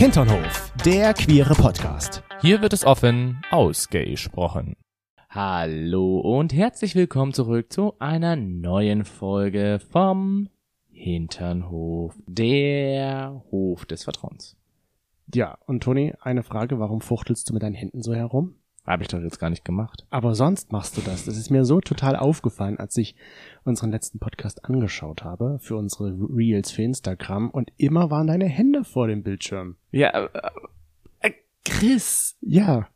Hinternhof, der queere Podcast. Hier wird es offen ausgesprochen. Hallo und herzlich willkommen zurück zu einer neuen Folge vom Hinternhof, der Hof des Vertrauens. Ja, und Toni, eine Frage, warum fuchtelst du mit deinen Händen so herum? Habe ich doch jetzt gar nicht gemacht. Aber sonst machst du das. Das ist mir so total aufgefallen, als ich unseren letzten Podcast angeschaut habe für unsere Reels für Instagram und immer waren deine Hände vor dem Bildschirm. Ja, Chris. Ja.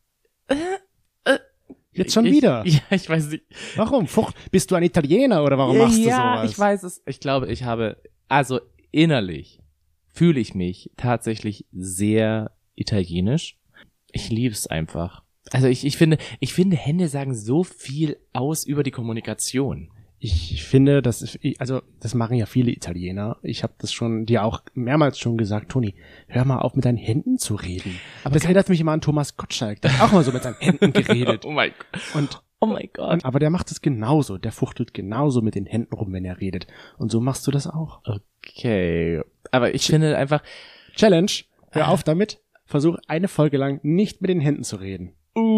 Jetzt schon wieder. Ja, ich weiß nicht. Warum? Bist du ein Italiener oder warum machst du sowas? Ja, ich weiß es. Ich glaube, also innerlich fühle ich mich tatsächlich sehr italienisch. Ich liebe es einfach. Also ich finde, Hände sagen so viel aus über die Kommunikation. Ich finde, das machen ja viele Italiener. Ich habe das schon dir auch mehrmals schon gesagt, Toni, hör mal auf mit deinen Händen zu reden. Aber das erinnert mich immer an Thomas Gottschalk, der hat auch mal so mit seinen Händen geredet. Oh mein Gott. Aber der macht es genauso, der fuchtelt genauso mit den Händen rum, wenn er redet. Und so machst du das auch. Okay, aber ich finde einfach... Challenge, hör auf damit, versuch eine Folge lang nicht mit den Händen zu reden.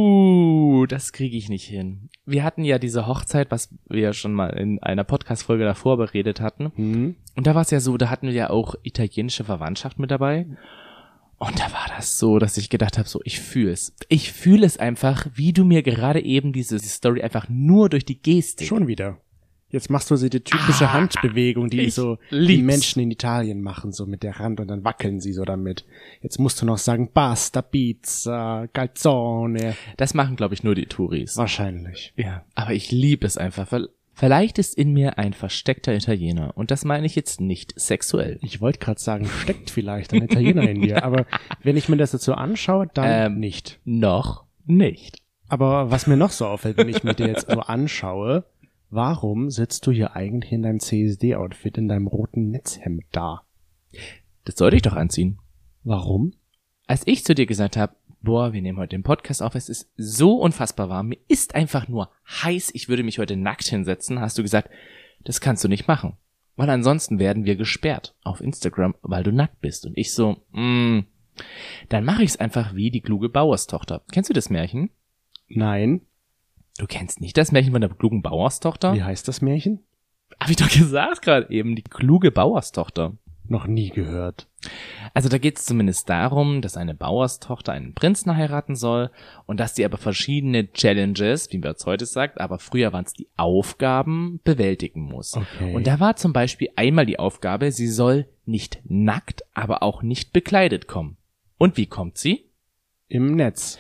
Das kriege ich nicht hin. Wir hatten ja diese Hochzeit, was wir schon mal in einer Podcast-Folge davor beredet hatten. Mhm. Und da war es ja so, da hatten wir ja auch italienische Verwandtschaft mit dabei. Und da war das so, dass ich gedacht habe, so, ich fühle es. Ich fühle es einfach, wie du mir gerade eben diese Story einfach nur durch die Gestik. Schon wieder. Jetzt machst du so die typische Handbewegung, die so die Menschen in Italien machen, so mit der Hand und dann wackeln sie so damit. Jetzt musst du noch sagen Pasta, Pizza, Calzone. Das machen, glaube ich, nur die Touris. Wahrscheinlich. Ja, aber ich liebe es einfach. Vielleicht ist in mir ein versteckter Italiener. Und das meine ich jetzt nicht sexuell. Ich wollte gerade sagen, steckt vielleicht ein Italiener in dir. Aber wenn ich mir das jetzt so anschaue, dann nicht. Noch nicht. Aber was mir noch so auffällt, wenn ich mir dir jetzt so anschaue, warum sitzt du hier eigentlich in deinem CSD-Outfit, in deinem roten Netzhemd da? Das sollte ich doch anziehen. Warum? Als ich zu dir gesagt habe, boah, wir nehmen heute den Podcast auf, es ist so unfassbar warm, mir ist einfach nur heiß, ich würde mich heute nackt hinsetzen, hast du gesagt, das kannst du nicht machen. Weil ansonsten werden wir gesperrt auf Instagram, weil du nackt bist. Und ich so, dann mache ich es einfach wie die kluge Bauerstochter. Kennst du das Märchen? Nein. Du kennst nicht das Märchen von der klugen Bauerstochter? Wie heißt das Märchen? Hab ich doch gesagt gerade eben, die kluge Bauerstochter. Noch nie gehört. Also da geht es zumindest darum, dass eine Bauerstochter einen Prinzen heiraten soll und dass die aber verschiedene Challenges, wie man es heute sagt, aber früher waren es die Aufgaben, bewältigen muss. Okay. Und da war zum Beispiel einmal die Aufgabe, sie soll nicht nackt, aber auch nicht bekleidet kommen. Und wie kommt sie? Im Netz.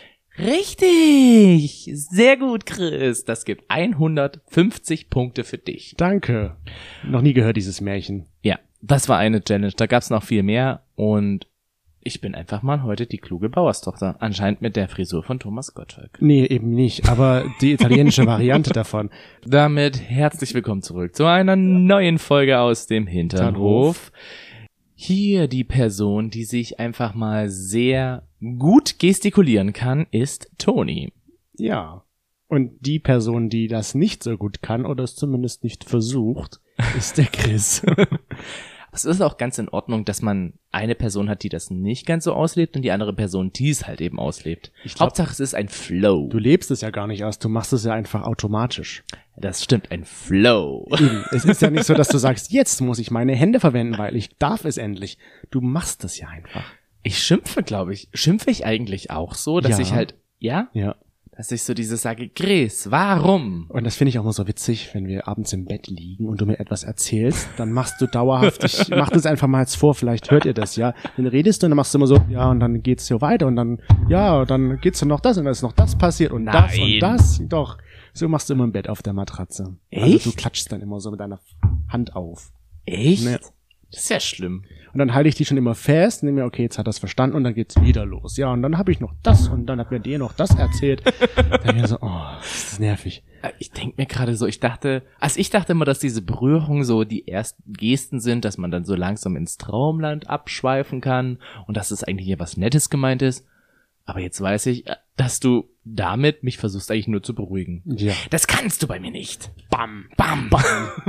Richtig! Sehr gut, Chris. Das gibt 150 Punkte für dich. Danke. Noch nie gehört, dieses Märchen. Ja, das war eine Challenge. Da gab's noch viel mehr und ich bin einfach mal heute die kluge Bauerstochter. Anscheinend mit der Frisur von Thomas Gottschalk. Nee, eben nicht, aber die italienische Variante davon. Damit herzlich willkommen zurück zu einer neuen Folge aus dem Hinternhof. Hier die Person, die sich einfach mal sehr gut gestikulieren kann, ist Toni. Ja. Und die Person, die das nicht so gut kann oder es zumindest nicht versucht, ist der Chris. Es ist auch ganz in Ordnung, dass man eine Person hat, die das nicht ganz so auslebt und die andere Person, die es halt eben auslebt. Hauptsache, es ist ein Flow. Du lebst es ja gar nicht aus, du machst es ja einfach automatisch. Das stimmt, ein Flow. Eben. Es ist ja nicht so, dass du sagst, jetzt muss ich meine Hände verwenden, weil ich darf es endlich. Du machst es ja einfach. Ich schimpfe, glaube ich. Schimpfe ich eigentlich auch so, dass ich halt, ja? Dass ich so dieses sage, Chris, warum? Und das finde ich auch immer so witzig, wenn wir abends im Bett liegen und du mir etwas erzählst, dann machst du dauerhaft, ich mach das einfach mal jetzt vor, vielleicht hört ihr das, ja. Dann redest du und dann machst du immer so, ja, und dann geht's so weiter und dann, ja, dann geht's dann noch das und dann ist noch das passiert und das und das. Doch, so machst du immer im Bett auf der Matratze. Echt? Also du klatschst dann immer so mit deiner Hand auf. Echt? Ne. Das ist ja schlimm. Und dann halte ich die schon immer fest, nehme mir, okay, jetzt hat er es verstanden und dann geht's wieder los. Ja, und dann habe ich noch das und dann hat mir der noch das erzählt. Dann mir so, oh, das ist nervig. Ich denke mir gerade so, ich dachte immer, dass diese Berührungen so die ersten Gesten sind, dass man dann so langsam ins Traumland abschweifen kann und dass es eigentlich hier was Nettes gemeint ist. Aber jetzt weiß ich, dass du damit mich versuchst eigentlich nur zu beruhigen. Ja. Das kannst du bei mir nicht. Bam, bam, bam.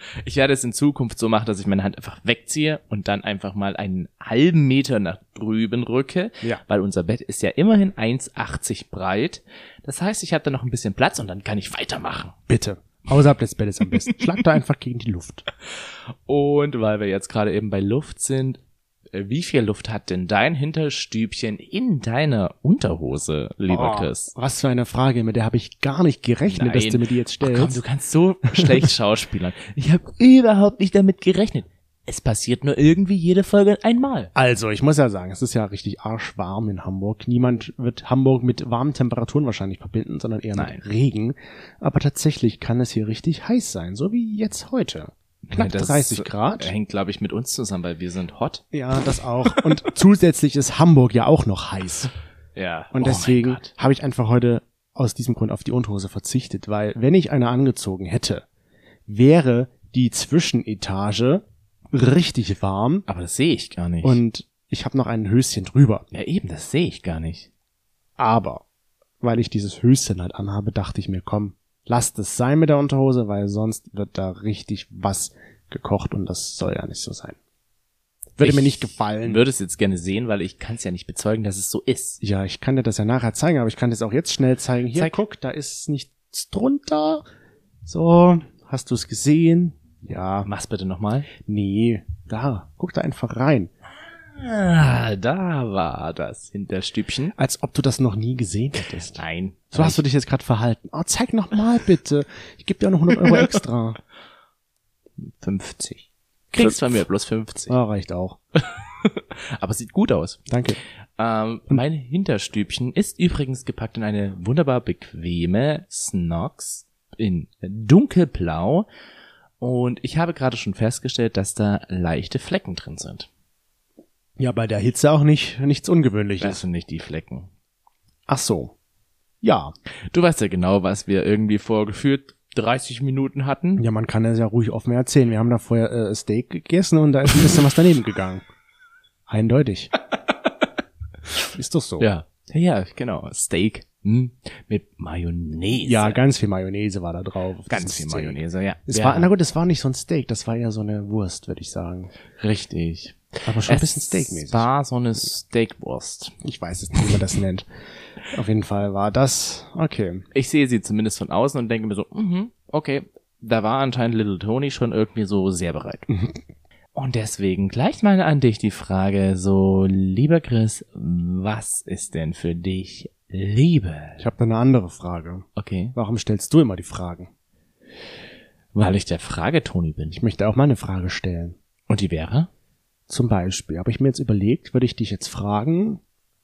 Ich werde es in Zukunft so machen, dass ich meine Hand einfach wegziehe und dann einfach mal einen halben Meter nach drüben rücke, Ja. weil unser Bett ist ja immerhin 1,80 breit. Das heißt, ich habe da noch ein bisschen Platz und dann kann ich weitermachen. Bitte. Außerhalb des Bettes am besten. Schlag da einfach gegen die Luft. Und weil wir jetzt gerade eben bei Luft sind, wie viel Luft hat denn dein Hinterstübchen in deiner Unterhose, lieber Chris? Was für eine Frage, mit der habe ich gar nicht gerechnet, dass du mir die jetzt Oh, stellst. komm, du kannst so schlecht schauspielern. Ich habe überhaupt nicht damit gerechnet. Es passiert nur irgendwie jede Folge einmal. Also, ich muss ja sagen, es ist ja richtig arschwarm in Hamburg. Niemand wird Hamburg mit warmen Temperaturen wahrscheinlich verbinden, sondern eher Nein. mit Regen. Aber tatsächlich kann es hier richtig heiß sein, so wie jetzt heute. Knapp Das 30 Grad. hängt, glaube ich, mit uns zusammen, weil wir sind hot. Ja, das auch. Und zusätzlich ist Hamburg ja auch noch heiß. Ja. Und deswegen habe ich einfach heute aus diesem Grund auf die Unterhose verzichtet, weil wenn ich eine angezogen hätte, wäre die Zwischenetage richtig warm Aber das sehe ich gar nicht. und ich habe noch ein Höschen drüber. ja, eben, das sehe ich gar nicht. Aber weil ich dieses Höschen halt anhabe, dachte ich mir, komm, lasst es sein mit der Unterhose, weil sonst wird da richtig was gekocht und das soll ja nicht so sein. Würde mir nicht gefallen. Ich würde es jetzt gerne sehen, weil ich kann es ja nicht bezeugen, dass es so ist. Ja, ich kann dir das ja nachher zeigen, aber ich kann das auch jetzt schnell zeigen. Hier, Zeig. guck, da ist nichts drunter. So, hast du es gesehen? Ja, Mach's bitte nochmal. nee, da, guck da einfach rein. Ah, da war das Hinterstübchen. Als ob du das noch nie gesehen hättest. Nein. So hast du dich jetzt gerade verhalten. Oh, zeig noch mal bitte. Ich gebe dir auch noch 100 Euro extra. 50. Kriegst von mir bloß 50. Ah, reicht auch. Aber sieht gut aus. Danke. Mein Hinterstübchen ist übrigens gepackt in eine wunderbar bequeme Snox in dunkelblau. Und ich habe gerade schon festgestellt, dass da leichte Flecken drin sind. Ja, bei der Hitze auch nichts Ungewöhnliches. Das sind nicht die Flecken. Ach so. Ja. Du weißt ja genau, was wir irgendwie vor gefühlt 30 Minuten hatten. Ja, man kann das ja ruhig offen erzählen. Wir haben da vorher Steak gegessen und da ist ein bisschen was daneben gegangen. Eindeutig. Ist doch so. Ja, genau. Steak mit Mayonnaise. Ja, ganz viel Mayonnaise war da drauf. auf ganz diesem viel Steak. Mayonnaise, ja. Es ja. war, na gut, es war nicht so ein Steak, das war eher so eine Wurst, würde ich sagen. Richtig. Aber schon ein bisschen Steakmäßig. Es war so eine Steakwurst. Ich weiß es nicht, wie man das nennt. Auf jeden Fall war das, okay. Ich sehe sie zumindest von außen und denke mir so, okay, da war anscheinend Little Tony schon irgendwie so sehr bereit. Und deswegen gleich mal an dich die Frage, so, lieber Chris, was ist denn für dich Liebe? Ich habe da eine andere Frage. Okay, Warum stellst du immer die Fragen? weil ich der Frage-Toni bin. Ich möchte auch mal eine Frage stellen. Und die wäre? Zum Beispiel, habe ich mir jetzt überlegt, würde ich dich jetzt fragen,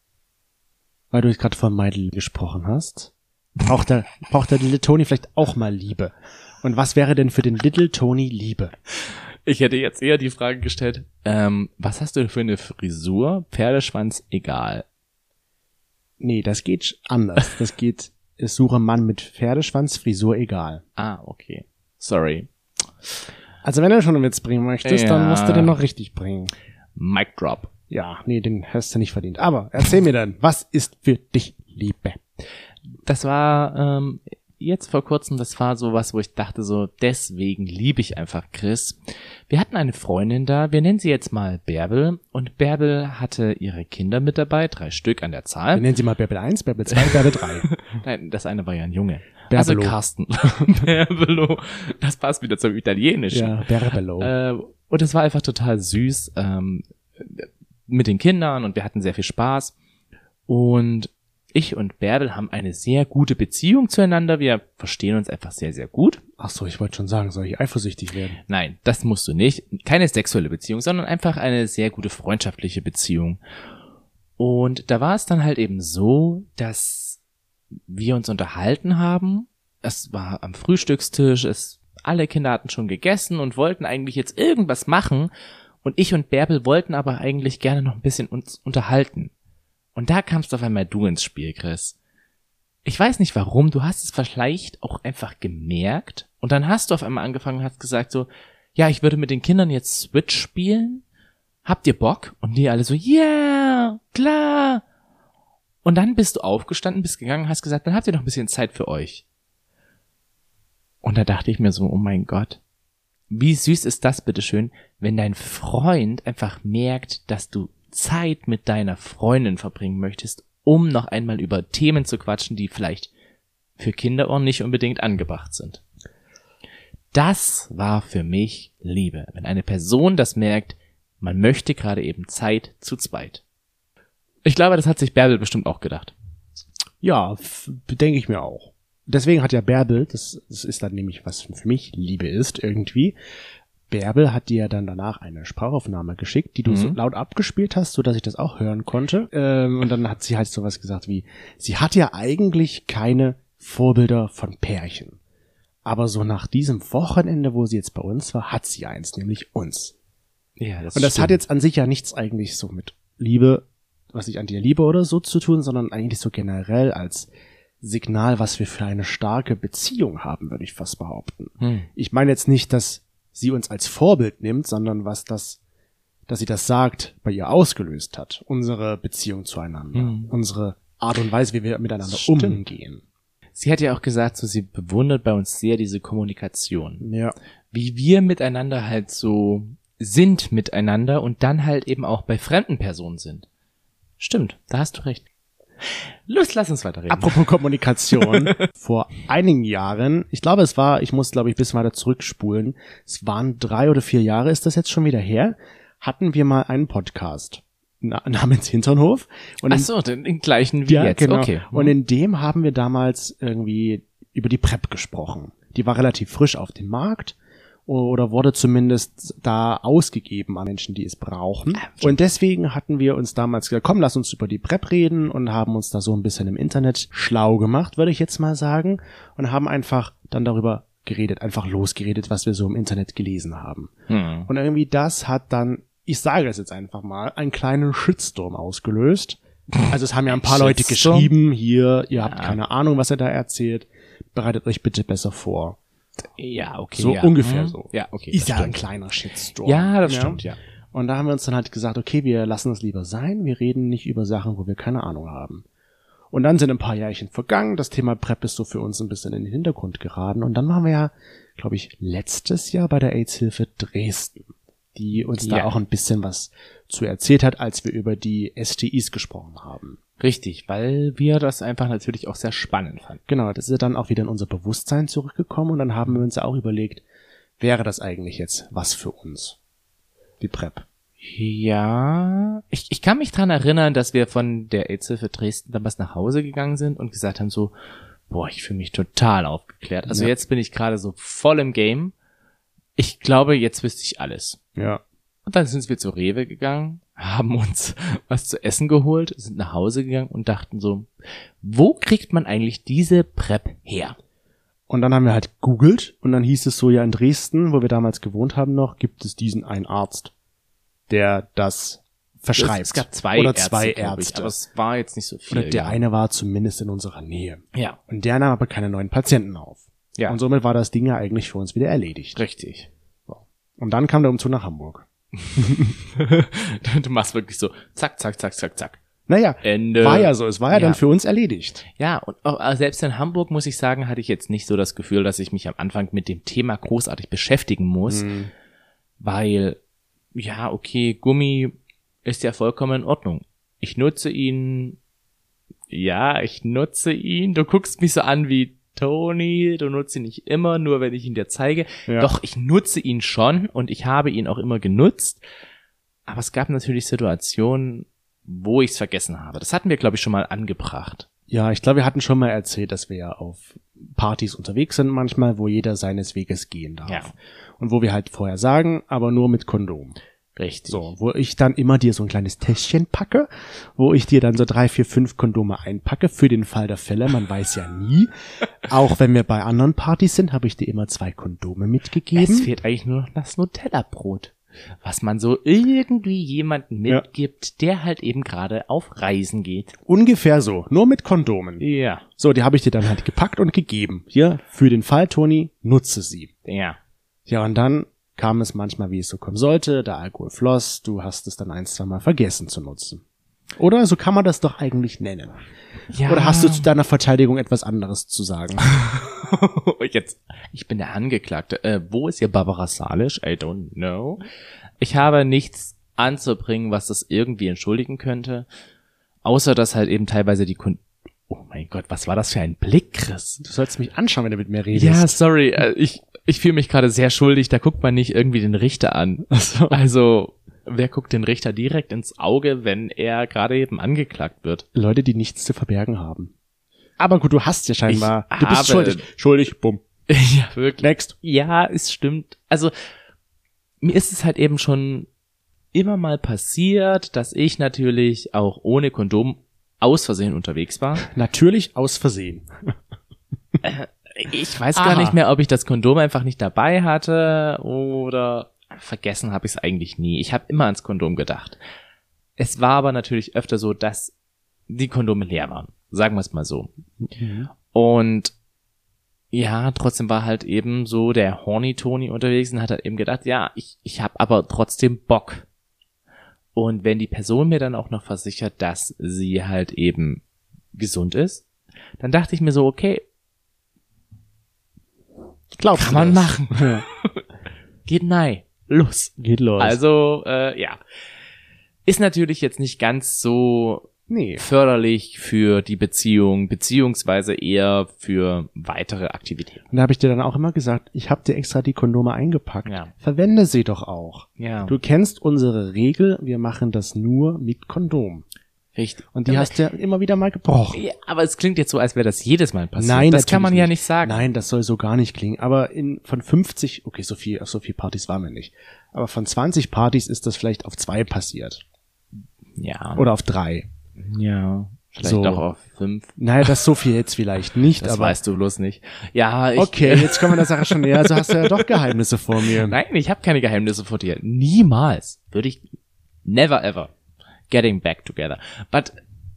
weil du jetzt gerade von Meidel gesprochen hast, braucht der Little Tony vielleicht auch mal Liebe? Und was wäre denn für den Little Tony Liebe? Ich hätte jetzt eher die Frage gestellt, was hast du für eine Frisur? Pferdeschwanz, egal. Nee, das geht anders. Das geht, ich suche Mann mit Pferdeschwanz, Frisur egal. Ah, okay. Sorry. Also wenn du schon einen Witz bringen möchtest, Ja. dann musst du den noch richtig bringen. Mic drop. Ja, nee, den hast du nicht verdient. Aber erzähl mir dann, was ist für dich Liebe? Das war jetzt vor kurzem, das war sowas, wo ich dachte so, deswegen liebe ich einfach Chris. Wir hatten eine Freundin da, wir nennen sie jetzt mal Bärbel, und Bärbel hatte ihre Kinder mit dabei, 3 Stück an der Wir Zahl. nennen sie mal Bärbel 1, Bärbel 2, Bärbel 3. Nein, das eine war ja ein Junge. Bärbelo. Also Carsten. Bärbelo. Das passt wieder zum Italienischen. Ja, Bärbelo. Und es war einfach total süß mit den Kindern und wir hatten sehr viel Spaß. Und ich und Bärbel haben eine sehr gute Beziehung zueinander. Wir verstehen uns einfach sehr, sehr gut. Ach so, ich wollte schon sagen, soll ich eifersüchtig werden? Nein, das musst du nicht. Keine sexuelle Beziehung, sondern einfach eine sehr gute freundschaftliche Beziehung. Und da war es dann halt eben so, dass wir uns unterhalten haben. Es war am Frühstückstisch, alle Kinder hatten schon gegessen und wollten eigentlich jetzt irgendwas machen. Und ich und Bärbel wollten aber eigentlich gerne noch ein bisschen uns unterhalten. Und da kamst auf einmal du ins Spiel, Chris. Ich weiß nicht warum, du hast es vielleicht auch einfach gemerkt. Und dann hast du auf einmal angefangen und hast gesagt so, ja, ich würde mit den Kindern jetzt Switch spielen. Habt ihr Bock? Und die alle so, yeah, klar. Und dann bist du aufgestanden, bist gegangen und hast gesagt, dann habt ihr noch ein bisschen Zeit für euch. Und da dachte ich mir so, oh mein Gott, wie süß ist das bitteschön, wenn dein Freund einfach merkt, dass du Zeit mit deiner Freundin verbringen möchtest, um noch einmal über Themen zu quatschen, die vielleicht für Kinderohren nicht unbedingt angebracht sind. Das war für mich Liebe, wenn eine Person das merkt, man möchte gerade eben Zeit zu zweit. Ich glaube, das hat sich Bärbel bestimmt auch gedacht. Ja, denke ich mir auch. Deswegen hat ja Bärbel, das ist dann nämlich, was für mich Liebe ist irgendwie, Bärbel hat dir dann danach eine Sprachaufnahme geschickt, die du so laut abgespielt hast, so dass ich das auch hören konnte. Und dann hat sie halt sowas gesagt wie, sie hat ja eigentlich keine Vorbilder von Pärchen. Aber so nach diesem Wochenende, wo sie jetzt bei uns war, hat sie eins, nämlich uns. Ja, und das hat jetzt an sich ja nichts eigentlich so mit Liebe, was ich an dir liebe oder so zu tun, sondern eigentlich so generell als Signal, was wir für eine starke Beziehung haben, würde ich fast behaupten. Ich meine jetzt nicht, dass sie uns als Vorbild nimmt, sondern dass sie das sagt, bei ihr ausgelöst hat. Unsere Beziehung zueinander. Unsere Art und Weise, wie wir miteinander umgehen. Sie hat ja auch gesagt, so sie bewundert bei uns sehr diese Kommunikation. Ja. Wie wir miteinander halt so sind miteinander und dann halt eben auch bei fremden Personen sind. Stimmt, da hast du recht. Lass uns weiterreden. Apropos Kommunikation. Vor einigen Jahren, ich muss bis weiter zurückspulen, es waren 3 oder 4 Jahre, ist das jetzt schon wieder her, hatten wir mal einen Podcast namens Hinternhof. Und ach so, den gleichen wie jetzt. Genau. Okay. Und in dem haben wir damals irgendwie über die PrEP gesprochen. Die war relativ frisch auf dem Markt oder wurde zumindest da ausgegeben an Menschen, die es brauchen. Und deswegen hatten wir uns damals gesagt, komm, lass uns über die PrEP reden und haben uns da so ein bisschen im Internet schlau gemacht, würde ich jetzt mal sagen, und haben einfach dann darüber geredet, einfach losgeredet, was wir so im Internet gelesen haben. Und irgendwie das hat dann, ich sage es jetzt einfach mal, einen kleinen Shitstorm ausgelöst. Also es haben ja ein paar Leute geschrieben, hier, ihr habt keine Ahnung, was er da erzählt, bereitet euch bitte besser vor. Ja, okay. So ja. ungefähr so. Ja, okay. Ist ja ein kleiner Shitstorm. Ja, das stimmt, ja. Und da haben wir uns dann halt gesagt, okay, wir lassen es lieber sein, wir reden nicht über Sachen, wo wir keine Ahnung haben. Und dann sind ein paar Jährchen vergangen, das Thema PrEP ist so für uns ein bisschen in den Hintergrund geraten und dann waren wir ja, glaube ich, letztes Jahr bei der AIDS-Hilfe Dresden, die uns da auch ein bisschen was zu erzählt hat, als wir über die STIs gesprochen haben. Richtig, weil wir das einfach natürlich auch sehr spannend fanden. Genau, das ist ja dann auch wieder in unser Bewusstsein zurückgekommen und dann haben wir uns ja auch überlegt, wäre das eigentlich jetzt was für uns? Die PrEP. Ja, ich kann mich dran erinnern, dass wir von der AIDS-Hilfe Dresden damals nach Hause gegangen sind und gesagt haben so, boah, ich fühle mich total aufgeklärt. Also jetzt bin ich gerade so voll im Game. Ich glaube, jetzt wüsste ich alles. Ja. Und dann sind wir zu Rewe gegangen, haben uns was zu essen geholt, sind nach Hause gegangen und dachten so, wo kriegt man eigentlich diese PrEP her? Und dann haben wir halt googelt und dann hieß es so, ja in Dresden, wo wir damals gewohnt haben noch, gibt es diesen einen Arzt, der das verschreibt. Es gab zwei Ärzte, aber es war jetzt nicht so viel. Oder der eine war zumindest in unserer Nähe. Ja. Und der nahm aber keine neuen Patienten auf. Ja. Und somit war das Ding ja eigentlich für uns wieder erledigt. Richtig. So. Und dann kam der Umzug nach Hamburg. Du machst wirklich so, zack, zack, zack, zack, zack. Naja, Ende. War ja so, es war ja dann für uns erledigt. Ja, und auch, selbst in Hamburg, muss ich sagen, hatte ich jetzt nicht so das Gefühl, dass ich mich am Anfang mit dem Thema großartig beschäftigen muss, weil, ja, okay, Gummi ist ja vollkommen in Ordnung. Ich nutze ihn, du guckst mich so an wie, Toni, du nutzt ihn nicht immer, nur wenn ich ihn dir zeige. Ja. Doch, ich nutze ihn schon und ich habe ihn auch immer genutzt, aber es gab natürlich Situationen, wo ich es vergessen habe. Das hatten wir, glaube ich, schon mal angebracht. Ja, ich glaube, wir hatten schon mal erzählt, dass wir ja auf Partys unterwegs sind manchmal, wo jeder seines Weges gehen darf. Ja. Und wo wir halt vorher sagen, aber nur mit Kondom. Richtig. So, wo ich dann immer dir so ein kleines Täschchen packe, wo ich dir dann so 3, 4, 5 Kondome einpacke für den Fall der Fälle. Man weiß ja nie. Auch wenn wir bei anderen Partys sind, habe ich dir immer 2 Kondome mitgegeben. Es fehlt eigentlich nur noch das Nutella-Brot, was man so irgendwie jemanden mitgibt, der halt eben gerade auf Reisen geht. Ungefähr so, nur mit Kondomen. Ja. So, die habe ich dir dann halt gepackt und gegeben. Hier, für den Fall, Toni, nutze sie. Ja. Ja, und dann kam es manchmal, wie es so kommen sollte, der Alkohol floss, du hast es dann 1, 2 Mal vergessen zu nutzen. Oder? So kann man das doch eigentlich nennen. Ja. Oder hast du zu deiner Verteidigung etwas anderes zu sagen? Jetzt, ich bin der Angeklagte. Wo ist hier Barbara Salisch? I don't know. Ich habe nichts anzubringen, was das irgendwie entschuldigen könnte. Außer, dass halt eben teilweise die Kunden... Oh mein Gott, was war das für ein Blick, Chris? Du sollst mich anschauen, wenn du mit mir redest. Ja, sorry. Ich fühle mich gerade sehr schuldig. Da guckt man nicht irgendwie den Richter an. Also, wer guckt den Richter direkt ins Auge, wenn er gerade eben angeklagt wird? Leute, die nichts zu verbergen haben. Aber gut, du hast ja scheinbar... Ich Du bist habe- schuldig. Schuldig, bumm. Ja, wirklich. Next. Ja, es stimmt. Also, mir ist es halt eben schon immer mal passiert, dass ich natürlich auch ohne Kondom aus Versehen unterwegs war. Natürlich aus Versehen. Ich weiß gar nicht mehr, ob ich das Kondom einfach nicht dabei hatte oder vergessen habe ich es eigentlich nie. Ich habe immer ans Kondom gedacht. Es war aber natürlich öfter so, dass die Kondome leer waren. Sagen wir es mal so. Und ja, trotzdem war halt eben so der Horny Tony unterwegs und hat halt eben gedacht, ja, ich habe aber trotzdem Bock. Und wenn die Person mir dann auch noch versichert, dass sie halt eben gesund ist, dann dachte ich mir so, okay, Glaubst kann du man das? machen. Ja. Geht nein. Los. Geht los. Also, ja. Ist natürlich jetzt nicht ganz so nee. förderlich für die Beziehung, beziehungsweise eher für weitere Aktivitäten. Und da habe ich dir dann auch immer gesagt, ich habe dir extra die Kondome eingepackt. Ja. Verwende sie doch auch. Ja. Du kennst unsere Regel, wir machen das nur mit Kondom. Richtig. Und die hast du ja immer wieder mal gebrochen. Ja, aber es klingt jetzt so, als wäre das jedes Mal passiert. Nein, das kann man natürlich ja nicht sagen. Nein, das soll so gar nicht klingen. Aber von 50, okay, so viel Partys waren wir nicht. Aber von 20 Partys ist das vielleicht auf 2 passiert. Ja. Oder auf 3. Ja. Vielleicht So. doch auf 5. Naja, das so viel jetzt vielleicht nicht, Das aber weißt du bloß nicht. Ja, ich... okay, jetzt kommen wir der Sache schon näher. Also hast du ja doch Geheimnisse vor mir. Nein, ich habe keine Geheimnisse vor dir. Niemals. Würde ich... Never ever. Getting back together. But...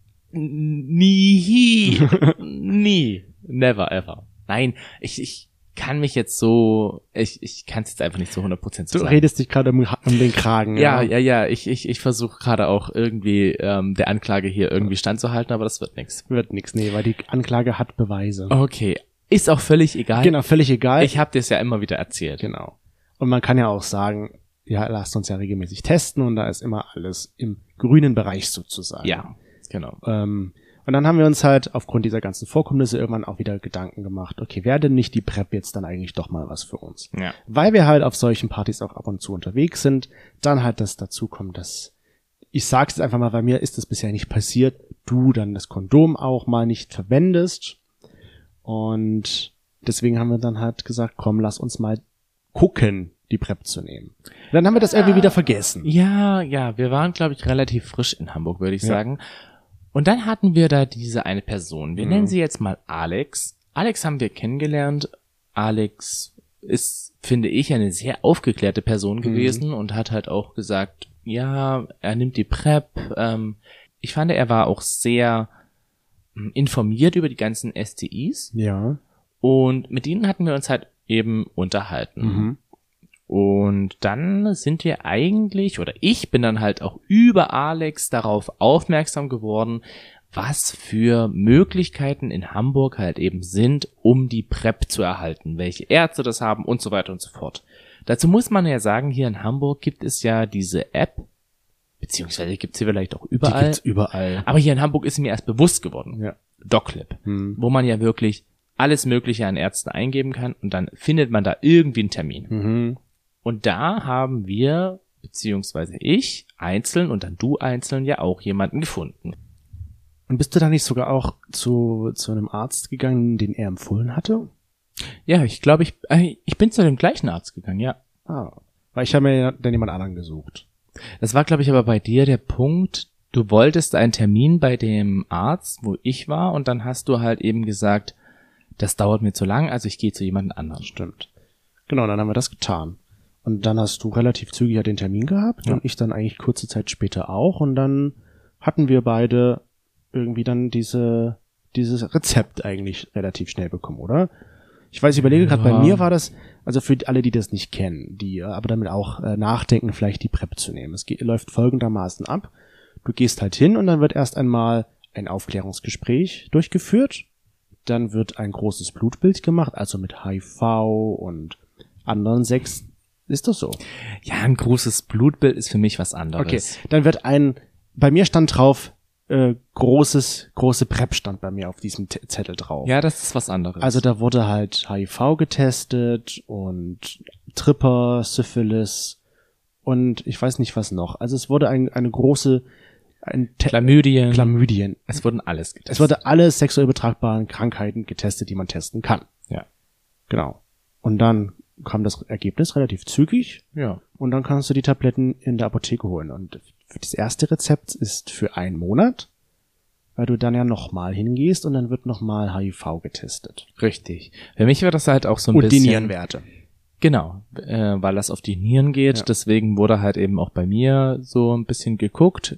Nie. Never ever. Nein, ich kann mich jetzt so... Ich kann es jetzt einfach nicht so 100% so Du sagen. redest dich gerade um den Kragen. Ja. Ich versuche gerade auch irgendwie der Anklage hier irgendwie standzuhalten, aber das wird nichts. Wird nix, nee, weil die Anklage hat Beweise. Okay. Ist auch völlig egal. Genau, völlig egal. Ich habe dir es ja immer wieder erzählt. Genau. Und man kann ja auch sagen, ja, lasst uns ja regelmäßig testen und da ist immer alles im grünen Bereich sozusagen. Ja, genau. Und dann haben wir uns halt aufgrund dieser ganzen Vorkommnisse irgendwann auch wieder Gedanken gemacht, okay, wäre denn nicht die PrEP jetzt dann eigentlich doch mal was für uns? Ja. Weil wir halt auf solchen Partys auch ab und zu unterwegs sind, dann halt das dazu kommt, dass, ich sag's jetzt einfach mal, bei mir ist das bisher nicht passiert, du dann das Kondom auch mal nicht verwendest. Und deswegen haben wir dann halt gesagt, komm, lass uns mal gucken, die PrEP zu nehmen. Und dann haben wir das irgendwie wieder vergessen. Ja, wir waren, glaube ich, relativ frisch in Hamburg, würde ich sagen. Und dann hatten wir da diese eine Person. Wir nennen sie jetzt mal Alex. Alex haben wir kennengelernt. Alex ist, finde ich, eine sehr aufgeklärte Person gewesen und hat halt auch gesagt, ja, er nimmt die PrEP. Ich fand, er war auch sehr informiert über die ganzen STIs. Ja. Und mit ihnen hatten wir uns halt eben unterhalten. Und dann sind wir eigentlich, oder ich bin dann halt auch über Alex darauf aufmerksam geworden, was für Möglichkeiten in Hamburg halt eben sind, um die PrEP zu erhalten, welche Ärzte das haben und so weiter und so fort. Dazu muss man ja sagen, hier in Hamburg gibt es ja diese App, beziehungsweise gibt es sie vielleicht auch Die überall. gibt's überall. Aber hier in Hamburg ist sie mir erst bewusst geworden. Ja. DocLib, wo man ja wirklich alles Mögliche an Ärzten eingeben kann und dann findet man da irgendwie einen Termin. Und da haben wir, beziehungsweise ich einzeln und dann du einzeln ja auch jemanden gefunden. Und bist du da nicht sogar auch zu einem Arzt gegangen, den er empfohlen hatte? Ja, ich glaube, ich bin zu dem gleichen Arzt gegangen, ja. Ah. Weil ich habe mir ja dann jemand anderen gesucht. Das war, glaube ich, aber bei dir der Punkt, du wolltest einen Termin bei dem Arzt, wo ich war, und dann hast du halt eben gesagt, das dauert mir zu lang, also ich gehe zu jemand anderem. Stimmt. Genau, dann haben wir das getan. Und dann hast du relativ zügig ja den Termin gehabt und ich dann eigentlich kurze Zeit später auch. Und dann hatten wir beide irgendwie dann dieses Rezept eigentlich relativ schnell bekommen, oder? Ich weiß, ich überlege gerade, bei mir war das, also für alle, die das nicht kennen, die aber damit auch nachdenken, vielleicht die PrEP zu nehmen. Läuft folgendermaßen ab. du gehst halt hin und dann wird erst einmal ein Aufklärungsgespräch durchgeführt. Dann wird ein großes Blutbild gemacht, also mit HIV und anderen Sex. Ist das so? Ja, ein großes Blutbild ist für mich was anderes. Okay, dann wird bei mir stand drauf, große PrEP stand bei mir auf diesem Zettel drauf. Ja, das ist was anderes. Also da wurde halt HIV getestet und Tripper, Syphilis und ich weiß nicht was noch. Also es wurde eine große Chlamydien. Es wurden alles getestet. Es wurde alle sexuell übertragbaren Krankheiten getestet, die man testen kann. Ja. Genau. Und dann kam das Ergebnis relativ zügig. Ja. Und dann kannst du die Tabletten in der Apotheke holen. Und das erste Rezept ist für 1 Monat, weil du dann ja nochmal hingehst und dann wird nochmal HIV getestet. Richtig. Für mich war das halt auch so ein und bisschen... die Nierenwerte. Genau, weil das auf die Nieren geht. Ja. Deswegen wurde halt eben auch bei mir so ein bisschen geguckt.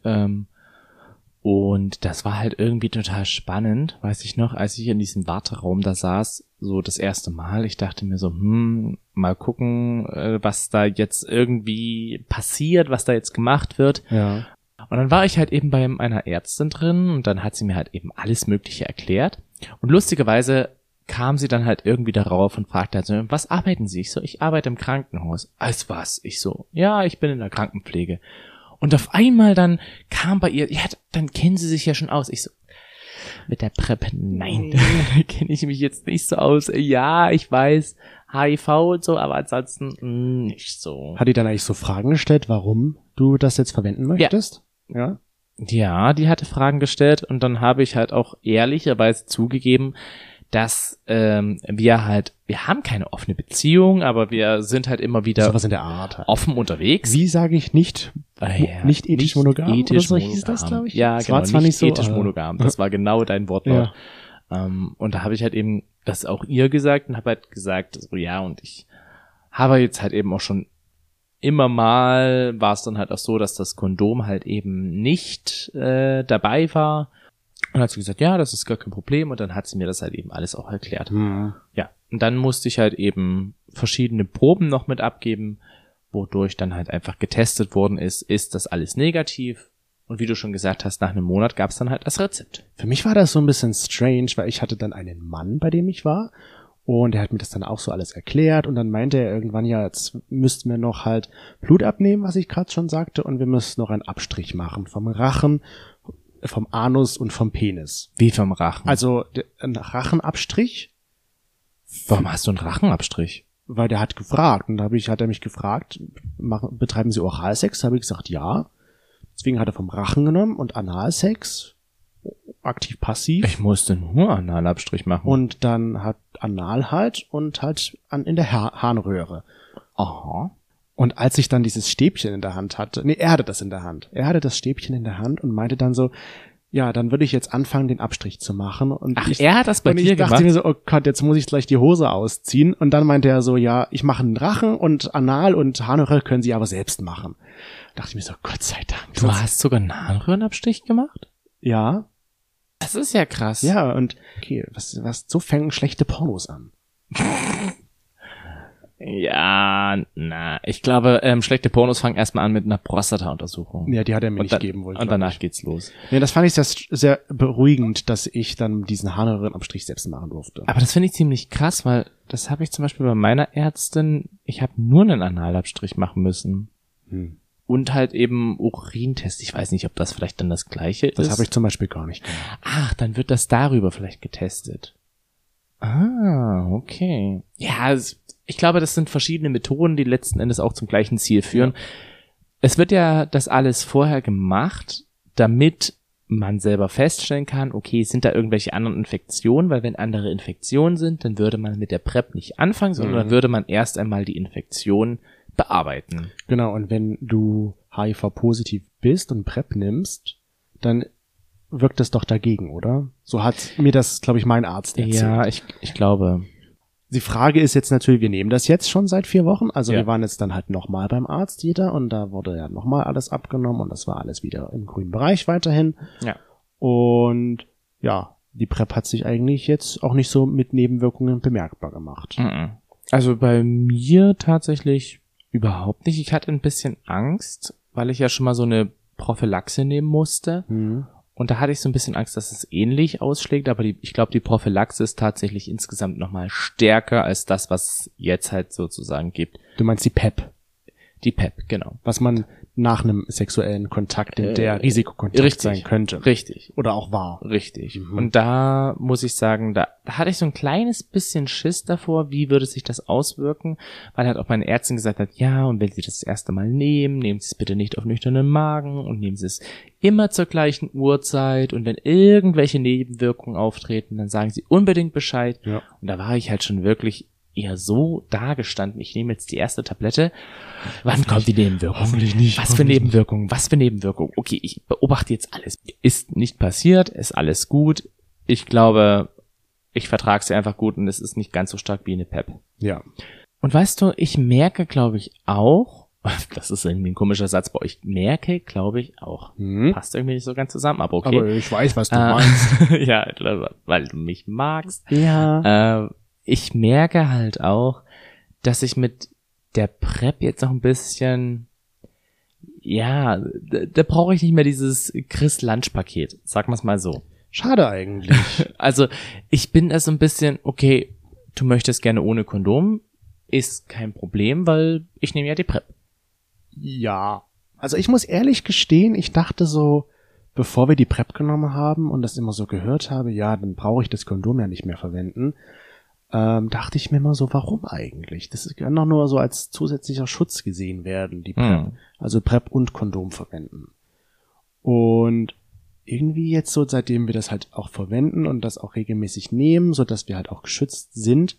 Und das war halt irgendwie total spannend, weiß ich noch, als ich in diesem Warteraum da saß, so das erste Mal. Ich dachte mir so, mal gucken, was da jetzt irgendwie passiert, was da jetzt gemacht wird. Ja. Und dann war ich halt eben bei einer Ärztin drin und dann hat sie mir halt eben alles Mögliche erklärt. Und lustigerweise kam sie dann halt irgendwie darauf und fragte halt so, was arbeiten Sie? Ich so, ich arbeite im Krankenhaus. Als was? Ich so, ja, ich bin in der Krankenpflege. Und auf einmal dann kam bei ihr, ja, dann kennen Sie sich ja schon aus. Ich so, mit der PrEP, nein, kenne ich mich jetzt nicht so aus. Ja, ich weiß, HIV und so, aber ansonsten nicht so. Hat die dann eigentlich so Fragen gestellt, warum du das jetzt verwenden möchtest? Ja. Ja, die hatte Fragen gestellt und dann habe ich halt auch ehrlicherweise zugegeben, dass wir haben keine offene Beziehung, aber wir sind halt immer wieder Sowas in der Art halt. offen unterwegs. Wie sage ich nicht? Nicht ethisch monogam? Ethisch oder so hieß das, glaube ich? Ja, das genau, war zwar nicht so, ethisch monogam. Das war genau dein Wortlaut. Ja. Und da habe ich halt eben das auch ihr gesagt und habe halt gesagt, so ja, und ich habe jetzt halt eben auch schon immer mal, war es dann halt auch so, dass das Kondom halt eben nicht dabei war. Und dann hat sie gesagt, ja, das ist gar kein Problem. Und dann hat sie mir das halt eben alles auch erklärt. Ja, und dann musste ich halt eben verschiedene Proben noch mit abgeben, wodurch dann halt einfach getestet worden ist das alles negativ? Und wie du schon gesagt hast, nach einem Monat gab es dann halt das Rezept. Für mich war das so ein bisschen strange, weil ich hatte dann einen Mann, bei dem ich war. Und er hat mir das dann auch so alles erklärt. Und dann meinte er irgendwann, ja, jetzt müssten wir noch halt Blut abnehmen, was ich gerade schon sagte. Und wir müssen noch einen Abstrich machen vom Rachen, vom Anus und vom Penis. Wie vom Rachen? Also ein Rachenabstrich. Warum hast du einen Rachenabstrich? Weil der hat gefragt. Und da hat er mich gefragt, betreiben Sie Oralsex? Da habe ich gesagt, ja. Deswegen hat er vom Rachen genommen und Analsex, aktiv-passiv. Ich musste nur Analabstrich machen. Und dann hat Anal halt und halt in der Harnröhre. Aha. Und als ich dann dieses Stäbchen in der Hand hatte, er hatte das in der Hand. Er hatte das Stäbchen in der Hand und meinte dann so, ja, dann würde ich jetzt anfangen, den Abstrich zu machen. Und er hat das bei dir gemacht? Und ich dachte mir so, oh Gott, jetzt muss ich gleich die Hose ausziehen. Und dann meinte er so, ja, ich mache einen Rachen und Anal und Harnröhre können Sie aber selbst machen. Da dachte ich mir so, Gott sei Dank. Du hast sogar einen Harnröhrenabstrich gemacht? Ja. Das ist ja krass. Ja, und okay, so fangen schlechte Pornos an. Ja, ich glaube, schlechte Pornos fangen erstmal an mit einer Prostata-Untersuchung. Ja, die hat er mir nicht geben wollen. Und danach geht's los. Ja, das fand ich sehr beruhigend, dass ich dann diesen Harnröhrenabstrich selbst machen durfte. Aber das finde ich ziemlich krass, weil das habe ich zum Beispiel bei meiner Ärztin, ich habe nur einen Analabstrich machen müssen. Und halt eben Urintest. Ich weiß nicht, ob das vielleicht dann das Gleiche ist. Das habe ich zum Beispiel gar nicht gemacht. Ach, dann wird das darüber vielleicht getestet. Ah, okay. Ja, ich glaube, das sind verschiedene Methoden, die letzten Endes auch zum gleichen Ziel führen. Ja. Es wird ja das alles vorher gemacht, damit man selber feststellen kann, okay, sind da irgendwelche anderen Infektionen? Weil wenn andere Infektionen sind, dann würde man mit der PrEP nicht anfangen, sondern dann würde man erst einmal die Infektion bearbeiten. Genau, und wenn du HIV-positiv bist und PrEP nimmst, dann wirkt das doch dagegen, oder? So hat mir das, glaube ich, mein Arzt erzählt. Ja, ich glaube. Die Frage ist jetzt natürlich, wir nehmen das jetzt schon seit 4 Wochen, also wir waren jetzt dann halt nochmal beim Arzt jeder und da wurde ja nochmal alles abgenommen und das war alles wieder im grünen Bereich weiterhin. Ja. Und ja, die PrEP hat sich eigentlich jetzt auch nicht so mit Nebenwirkungen bemerkbar gemacht. Also bei mir tatsächlich überhaupt nicht. Ich hatte ein bisschen Angst, weil ich ja schon mal so eine Prophylaxe nehmen musste. Und da hatte ich so ein bisschen Angst, dass es ähnlich ausschlägt, aber ich glaube, die Prophylaxe ist tatsächlich insgesamt nochmal stärker als das, was jetzt halt sozusagen gibt. Du meinst die PEP? Die PEP, genau. Was man nach einem sexuellen Kontakt, der Risikokontakt richtig, sein könnte. Richtig. Oder auch war. Richtig. Und da muss ich sagen, da hatte ich so ein kleines bisschen Schiss davor, wie würde sich das auswirken, weil halt auch meine Ärztin gesagt hat, ja, und wenn Sie das erste Mal nehmen Sie es bitte nicht auf nüchternen Magen und nehmen Sie es immer zur gleichen Uhrzeit und wenn irgendwelche Nebenwirkungen auftreten, dann sagen Sie unbedingt Bescheid. Ja. Und da war ich halt schon wirklich eher so dagestanden, ich nehme jetzt die erste Tablette. Wann kommt die Nebenwirkung? Hoffentlich nicht. Was für Nebenwirkungen? Was für Nebenwirkungen? Okay, ich beobachte jetzt alles. Ist nicht passiert, ist alles gut. Ich glaube, ich vertrage sie einfach gut und es ist nicht ganz so stark wie eine PEP. Ja. Und weißt du, ich merke, glaube ich, auch, das ist irgendwie ein komischer Satz bei euch, merke, glaube ich, auch. Passt irgendwie nicht so ganz zusammen, aber okay. Aber ich weiß, was du meinst. Ja, weil du mich magst. Ja. Ich merke halt auch, dass ich mit der PrEP jetzt noch ein bisschen, ja, da brauche ich nicht mehr dieses Chris-Lunch-Paket, sagen wir es mal so. Schade eigentlich. Also ich bin da so ein bisschen, okay, du möchtest gerne ohne Kondom, ist kein Problem, weil ich nehme ja die PrEP. Ja. Also ich muss ehrlich gestehen, ich dachte so, bevor wir die PrEP genommen haben und das immer so gehört habe, ja, dann brauche ich das Kondom ja nicht mehr verwenden. Dachte ich mir immer so, warum eigentlich? Das kann doch nur so als zusätzlicher Schutz gesehen werden, die PrEP. Also PrEP und Kondom verwenden. Und irgendwie jetzt so, seitdem wir das halt auch verwenden und das auch regelmäßig nehmen, so dass wir halt auch geschützt sind,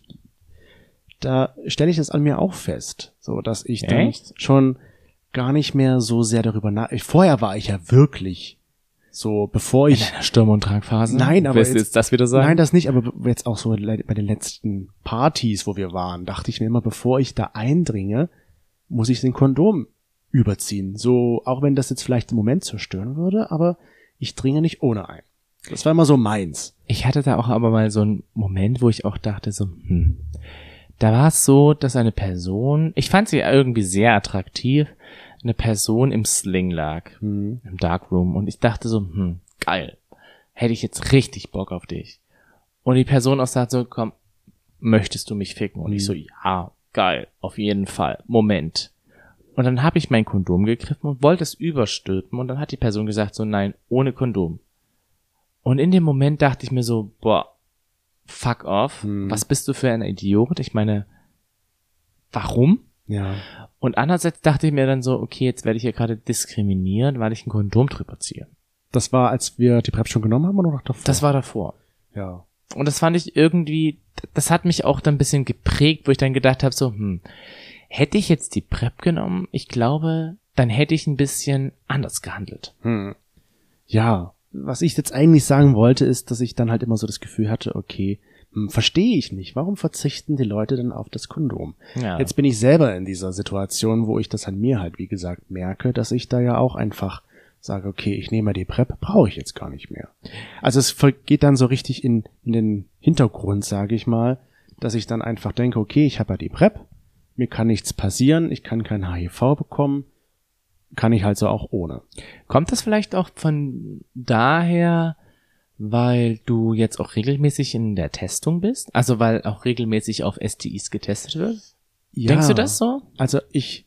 da stelle ich das an mir auch fest, so dass ich dann schon gar nicht mehr so sehr darüber vorher war ich ja wirklich so, bevor ich... In einer Sturm- und Drangphase? Nein, aber willst du jetzt das wieder sagen? Nein, das nicht, aber jetzt auch so bei den letzten Partys, wo wir waren, dachte ich mir immer, bevor ich da eindringe, muss ich den Kondom überziehen. So, auch wenn das jetzt vielleicht im Moment zerstören würde, aber ich dringe nicht ohne ein. Das war immer so meins. Ich hatte da auch aber mal so einen Moment, wo ich auch dachte so, da war es so, dass eine Person, ich fand sie irgendwie sehr attraktiv, eine Person im Sling lag, im Darkroom, und ich dachte so, geil, hätte ich jetzt richtig Bock auf dich. Und die Person auch sagt so, komm, möchtest du mich ficken? Und ich so, ja, geil, auf jeden Fall, Moment. Und dann habe ich mein Kondom gegriffen und wollte es überstülpen und dann hat die Person gesagt so, nein, ohne Kondom. Und in dem Moment dachte ich mir so, boah, fuck off, was bist du für ein Idiot? Ich meine, warum? Ja. Und andererseits dachte ich mir dann so, okay, jetzt werde ich hier gerade diskriminiert, weil ich ein Kondom drüber ziehe. Das war, als wir die PrEP schon genommen haben oder noch davor? Das war davor. Ja. Und das fand ich irgendwie, das hat mich auch dann ein bisschen geprägt, wo ich dann gedacht habe, so, hätte ich jetzt die PrEP genommen, ich glaube, dann hätte ich ein bisschen anders gehandelt. Ja, was ich jetzt eigentlich sagen wollte, ist, dass ich dann halt immer so das Gefühl hatte, okay, verstehe ich nicht. Warum verzichten die Leute denn auf das Kondom? Ja. Jetzt bin ich selber in dieser Situation, wo ich das an mir halt, wie gesagt, merke, dass ich da ja auch einfach sage, okay, ich nehme die PrEP, brauche ich jetzt gar nicht mehr. Also es geht dann so richtig in den Hintergrund, sage ich mal, dass ich dann einfach denke, okay, ich habe ja die PrEP, mir kann nichts passieren, ich kann kein HIV bekommen, kann ich halt so auch ohne. Kommt das vielleicht auch von daher, weil du jetzt auch regelmäßig in der Testung bist? Also weil auch regelmäßig auf STIs getestet wird? Ja, Denkst du das so? Also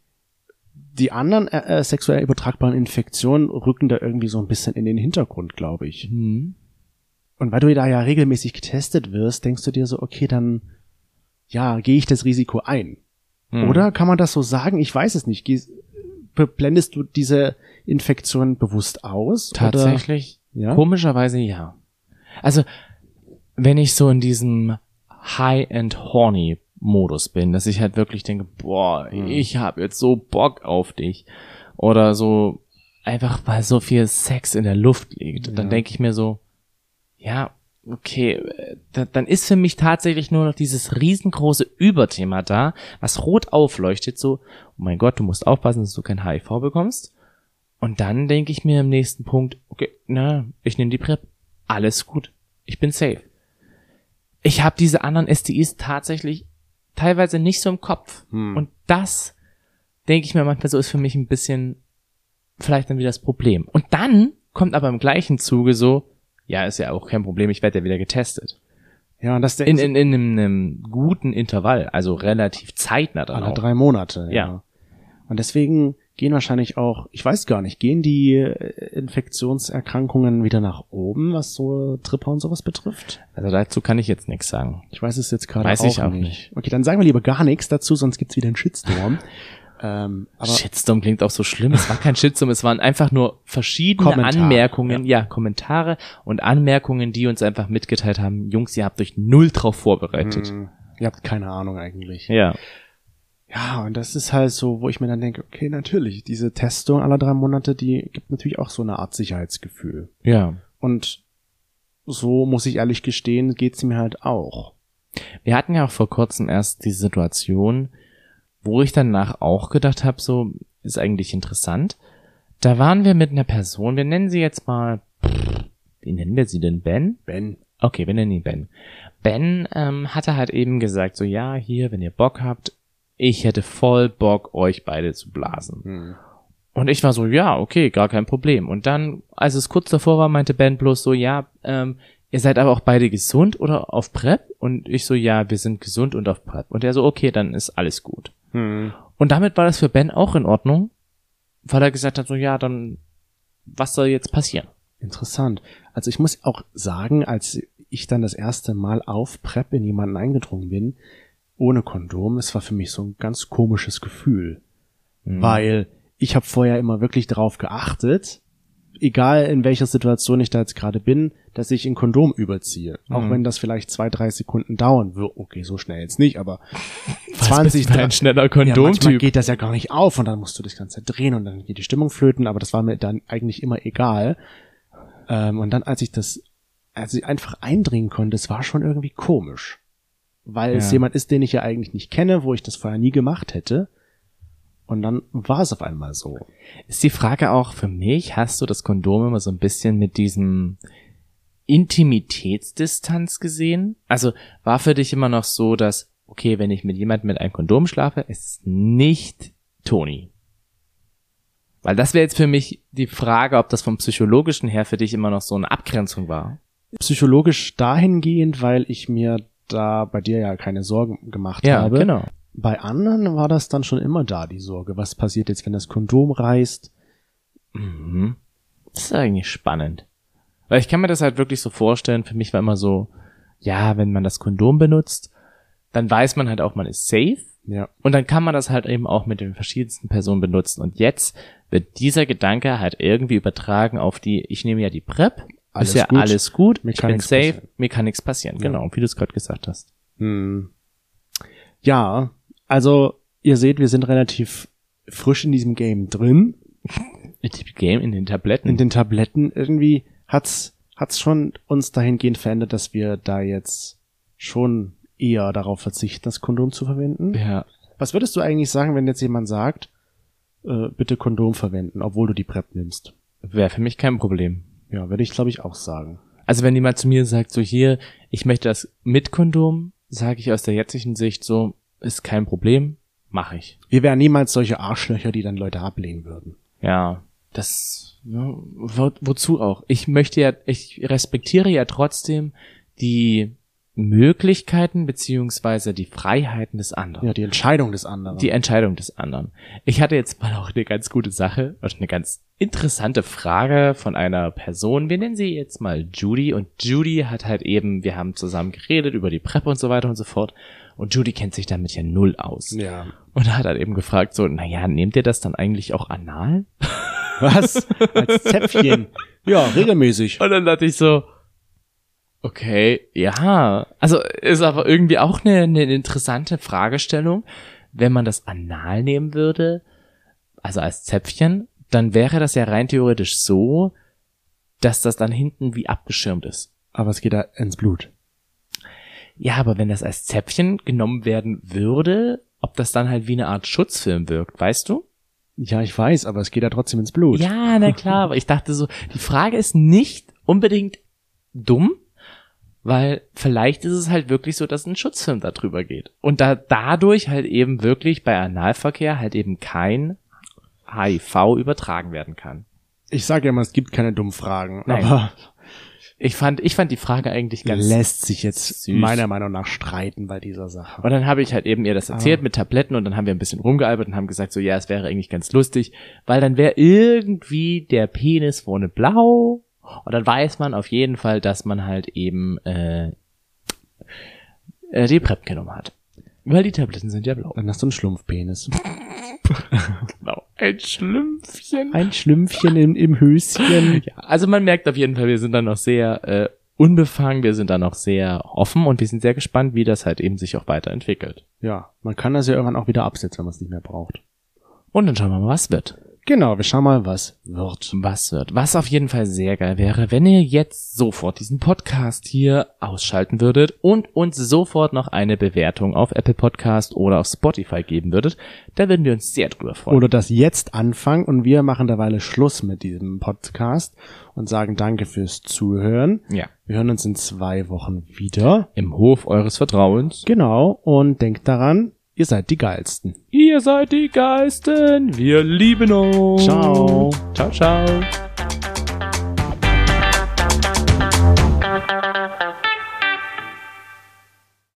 die anderen sexuell übertragbaren Infektionen rücken da irgendwie so ein bisschen in den Hintergrund, glaube ich. Und weil du da ja regelmäßig getestet wirst, denkst du dir so, okay, dann ja, gehe ich das Risiko ein. Oder kann man das so sagen? Ich weiß es nicht. Blendest du diese Infektion bewusst aus? Tatsächlich? Oder? Ja? Komischerweise ja. Also, wenn ich so in diesem High-and-Horny-Modus bin, dass ich halt wirklich denke, boah, ich habe jetzt so Bock auf dich. Oder so, einfach weil so viel Sex in der Luft liegt. Dann denke ich mir so, ja, okay, dann ist für mich tatsächlich nur noch dieses riesengroße Überthema da, was rot aufleuchtet, so, oh mein Gott, du musst aufpassen, dass du kein HIV bekommst. Und dann denke ich mir im nächsten Punkt, okay, ich nehme die PrEP. Alles gut. Ich bin safe. Ich habe diese anderen STIs tatsächlich teilweise nicht so im Kopf. Und das, denke ich mir manchmal so, ist für mich ein bisschen vielleicht dann wieder das Problem. Und dann kommt aber im gleichen Zuge so, ja, ist ja auch kein Problem, ich werde ja wieder getestet. Ja, und das In einem guten Intervall, also relativ zeitnah dann alle auch. 3 Monate. Ja. Und deswegen gehen wahrscheinlich auch, ich weiß gar nicht, gehen die Infektionserkrankungen wieder nach oben, was so Tripper und sowas betrifft? Also dazu kann ich jetzt nichts sagen. Ich weiß es jetzt gerade Weiß auch, ich auch nicht. nicht. Okay, dann sagen wir lieber gar nichts dazu, sonst gibt's wieder einen Shitstorm. Aber Shitstorm klingt auch so schlimm. Es war kein Shitstorm, es waren einfach nur verschiedene Kommentare, Anmerkungen, Kommentare und Anmerkungen, die uns einfach mitgeteilt haben, Jungs, ihr habt euch null drauf vorbereitet. ihr habt keine Ahnung eigentlich. Ja. Ja, und das ist halt so, wo ich mir dann denke, okay, natürlich, diese Testung alle 3 Monate, die gibt natürlich auch so eine Art Sicherheitsgefühl. Ja. Und so muss ich ehrlich gestehen, geht's mir halt auch. Wir hatten ja auch vor kurzem erst die Situation, wo ich danach auch gedacht habe, so, ist eigentlich interessant. Da waren wir mit einer Person, wir nennen sie jetzt mal, wie nennen wir sie denn, Ben? Ben. Okay, wir nennen ihn Ben. Ben hatte halt eben gesagt, so, ja, hier, wenn ihr Bock habt, ich hätte voll Bock, euch beide zu blasen. Und ich war so, ja, okay, gar kein Problem. Und dann, als es kurz davor war, meinte Ben bloß so, ja, ihr seid aber auch beide gesund oder auf PrEP? Und ich so, ja, wir sind gesund und auf PrEP. Und er so, okay, dann ist alles gut. Und damit war das für Ben auch in Ordnung, weil er gesagt hat, so, ja, dann, was soll jetzt passieren? Interessant. Also ich muss auch sagen, als ich dann das erste Mal auf PrEP in jemanden eingedrungen bin, ohne Kondom, es war für mich so ein ganz komisches Gefühl. Weil ich habe vorher immer wirklich darauf geachtet, egal in welcher Situation ich da jetzt gerade bin, dass ich ein Kondom überziehe. Auch wenn das vielleicht 2-3 Sekunden dauern wird. Okay, so schnell jetzt nicht, aber 20, ein schneller ja, manchmal Kondomtyp. geht das ja gar nicht auf und dann musst du das Ganze drehen und dann geht die Stimmung flöten, aber das war mir dann eigentlich immer egal. Und dann, als ich einfach eindringen konnte, es war schon irgendwie komisch. Weil es jemand ist, den ich ja eigentlich nicht kenne, wo ich das vorher nie gemacht hätte. Und dann war es auf einmal so. Ist die Frage auch für mich, hast du das Kondom immer so ein bisschen mit diesem Intimitätsdistanz gesehen? Also war für dich immer noch so, dass, okay, wenn ich mit jemandem mit einem Kondom schlafe, es ist nicht Toni. Weil das wäre jetzt für mich die Frage, ob das vom Psychologischen her für dich immer noch so eine Abgrenzung war. Psychologisch dahingehend, weil ich mir da bei dir ja keine Sorgen gemacht Ja, habe. genau. Bei anderen war das dann schon immer da, die Sorge. Was passiert jetzt, wenn das Kondom reißt? Mhm. Das ist eigentlich spannend. Weil ich kann mir das halt wirklich so vorstellen, für mich war immer so, ja, wenn man das Kondom benutzt, dann weiß man halt auch, man ist safe. Ja. Und dann kann man das halt eben auch mit den verschiedensten Personen benutzen. Und jetzt wird dieser Gedanke halt irgendwie übertragen auf die, ich nehme ja die PrEP, Alles ist ja gut. alles gut, Mir ich kann bin nichts safe, passieren. mir kann nichts passieren. Genau, wie du es gerade gesagt hast. Ja, also ihr seht, wir sind relativ frisch in diesem Game drin. In dem Game, in den Tabletten. In den Tabletten irgendwie hat's schon uns dahingehend verändert, dass wir da jetzt schon eher darauf verzichten, das Kondom zu verwenden. Ja. Was würdest du eigentlich sagen, wenn jetzt jemand sagt, bitte Kondom verwenden, obwohl du die PrEP nimmst? Wäre für mich kein Problem. Ja, würde ich glaube ich auch sagen. Also wenn jemand zu mir sagt, so hier, ich möchte das mit Kondom, sage ich aus der jetzigen Sicht so, ist kein Problem, mache ich. Wir wären niemals solche Arschlöcher, die dann Leute ablehnen würden. Ja, das, wozu auch? Ich respektiere ja trotzdem die Möglichkeiten beziehungsweise die Freiheiten des anderen. Ja, die Entscheidung des anderen. Die Entscheidung des anderen. Ich hatte jetzt mal auch eine ganz gute Sache oder eine ganz interessante Frage von einer Person. Wir nennen sie jetzt mal Judy. Und Judy hat halt eben, wir haben zusammen geredet über die PrEP und so weiter und so fort. Und Judy kennt sich damit ja null aus. Ja. Und hat halt eben gefragt so, naja, nehmt ihr das dann eigentlich auch anal? Was? Als Zäpfchen? Ja, regelmäßig. Und dann dachte ich so, okay, ja. Also ist aber irgendwie auch eine interessante Fragestellung. Wenn man das anal nehmen würde, also als Zäpfchen, dann wäre das ja rein theoretisch so, dass das dann hinten wie abgeschirmt ist. Aber es geht da ins Blut. Ja, aber wenn das als Zäpfchen genommen werden würde, ob das dann halt wie eine Art Schutzfilm wirkt, weißt du? Ja, ich weiß, aber es geht da trotzdem ins Blut. Ja, na klar, aber ich dachte so, die Frage ist nicht unbedingt dumm, weil vielleicht ist es halt wirklich so, dass ein Schutzfilm da drüber geht. Und dadurch halt eben wirklich bei Analverkehr halt eben kein HIV übertragen werden kann. Ich sage ja immer, es gibt keine dummen Fragen, Nein. aber Ich fand die Frage eigentlich ganz lässt sich jetzt süß. meiner Meinung nach streiten bei dieser Sache. Und dann habe ich halt eben ihr das erzählt mit Tabletten und dann haben wir ein bisschen rumgealbert und haben gesagt so, ja, es wäre eigentlich ganz lustig, weil dann wäre irgendwie der Penis vorne blau und dann weiß man auf jeden Fall, dass man halt eben die PrEP genommen hat. Weil die Tabletten sind ja blau. Dann hast du einen Schlumpfpenis. Genau. Ein Schlümpfchen. Ein Schlümpfchen im Höschen. Ja, also man merkt auf jeden Fall, wir sind da noch sehr unbefangen, wir sind da noch sehr offen und wir sind sehr gespannt, wie das halt eben sich auch weiterentwickelt. Ja, man kann das ja irgendwann auch wieder absetzen, wenn man es nicht mehr braucht. Und dann schauen wir mal, was wird. Genau, wir schauen mal, was wird. Was wird. Was auf jeden Fall sehr geil wäre, wenn ihr jetzt sofort diesen Podcast hier ausschalten würdet und uns sofort noch eine Bewertung auf Apple Podcast oder auf Spotify geben würdet. Da würden wir uns sehr drüber freuen. Oder das jetzt anfangen und wir machen derweil Schluss mit diesem Podcast und sagen danke fürs Zuhören. Ja. Wir hören uns in 2 Wochen wieder. Im Hof eures Vertrauens. Genau, und denkt daran, ihr seid die Geilsten. Ihr seid die Geisten. Wir lieben uns. Ciao. Ciao, ciao.